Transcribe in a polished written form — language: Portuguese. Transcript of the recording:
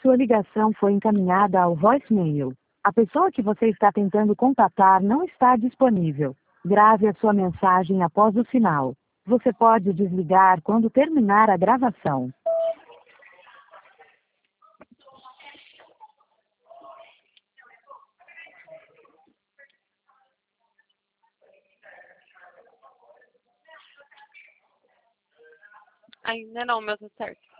Sua ligação foi encaminhada ao voicemail. A pessoa que você está tentando contatar não está disponível. Grave a sua mensagem após o sinal. Você pode desligar quando terminar a gravação. Ainda não, meu, tá certo.